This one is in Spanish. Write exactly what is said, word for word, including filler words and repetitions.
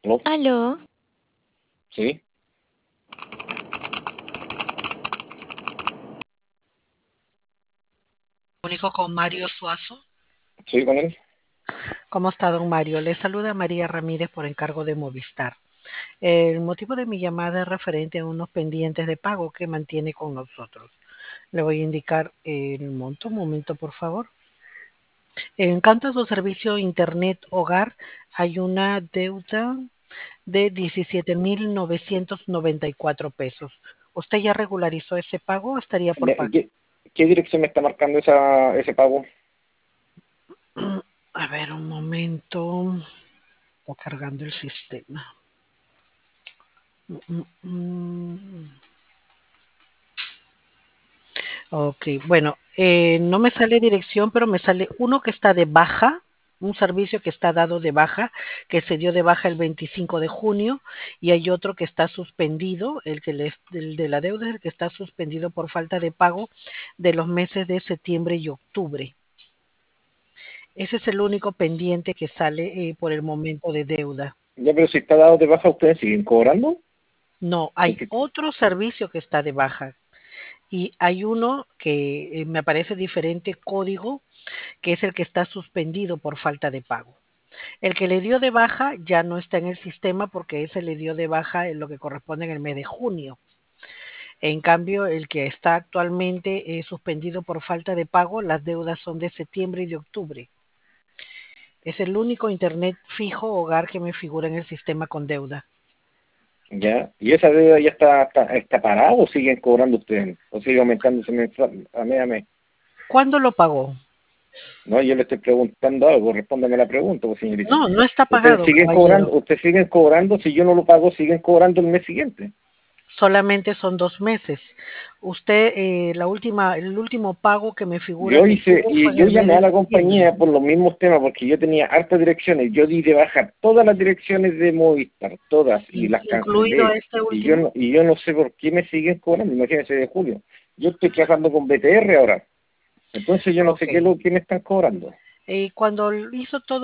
¿No? Aló, Sí, Único con Mario Suazo. sí, con él. ¿Cómo está, don Mario? Le saluda María Ramírez por encargo de Movistar. El motivo de mi llamada es referente a unos pendientes de pago que mantiene con nosotros. Le voy a indicar el monto. Un momento, por favor. En cuanto a su servicio Internet Hogar, hay una deuda de diecisiete mil novecientos noventa y cuatro pesos. ¿Usted ya regularizó ese pago o estaría por Ya, ¿y pagar? ¿Qué, qué dirección me está marcando esa, ese pago? A ver, un momento. Está cargando el sistema. Mm, mm. Ok, bueno, eh, no me sale dirección, pero me sale uno que está de baja, un servicio que está dado de baja, que se dio de baja el veinticinco de junio, y hay otro que está suspendido, el que les, el de la deuda es el que está suspendido por falta de pago de los meses de septiembre y octubre. Ese es el único pendiente que sale eh, por el momento de deuda. Ya, pero si está dado de baja, ¿ustedes siguen cobrando? No, hay Porque, otro servicio que está de baja y hay uno que eh, me aparece diferente código que es el que está suspendido por falta de pago. El que le dio de baja ya no está en el sistema porque ese le dio de baja en lo que corresponde en el mes de junio. En cambio, el que está actualmente eh, suspendido por falta de pago, las deudas son de septiembre y de octubre. Es el único internet fijo hogar que me figura en el sistema con deuda. ya, ¿y esa deuda ya está, está, está parada o siguen cobrando ustedes? ¿O sigue aumentándose mensual- a mes a mes? ¿Cuándo lo pagó? No, yo le estoy preguntando algo, respóndame la pregunta, pues, señorita. No, no está Ustedes pagado, siguen cobrando, caballero. ustedes siguen cobrando, si yo no lo pago, siguen cobrando el mes siguiente. Solamente son dos meses. Usted, eh, la última, el último pago que me figura Yo que hice, tuvo fue y en yo el mes llamé de a la septiembre. compañía por los mismos temas, porque yo tenía hartas direcciones, yo di de baja todas las direcciones de Movistar, todas, y In- las incluido cancelé, este y yo último. no, y yo no sé por qué me siguen cobrando, imagínense de julio. Yo estoy trabajando con B T R ahora, entonces yo no Ok. sé qué es lo que me están cobrando. Eh, cuando hizo todo